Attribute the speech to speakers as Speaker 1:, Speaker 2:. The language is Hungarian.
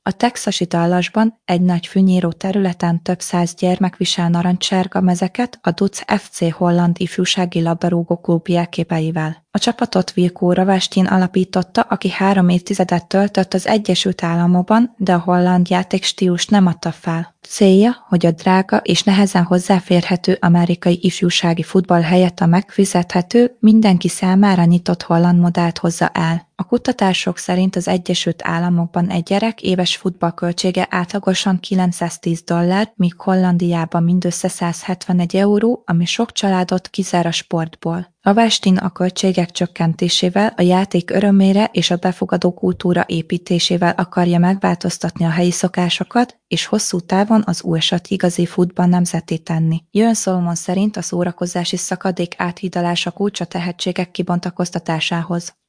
Speaker 1: A texasi Dallasban egy nagy fűnyíró területen több száz gyermek visel narancssárga mezeket a Dutz FC holland ifjúsági labdarúgó-klub jelképeivel. A csapatot Vilko Ravastin alapította, aki 3 évtizedet töltött az Egyesült Államokban, de a holland játékstílust nem adta fel. Célja, hogy a drága és nehezen hozzáférhető amerikai ifjúsági futball helyett a megfizethető, mindenki számára nyitott holland modellt hozza el. A kutatások szerint az Egyesült Államokban egy gyerek éves futballköltsége átlagosan $910, míg Hollandiában mindössze €171, ami sok családot kizár a sportból. Ravastin a költségek csökkentésével, a játék örömére és a befogadó kultúra építésével akarja megváltoztatni a helyi szokásokat, és hosszú távon az USA-t igazi futball nemzetté tenni. Jön Solomon szerint a szórakozási szakadék áthidalása kulcs a tehetségek kibontakoztatásához.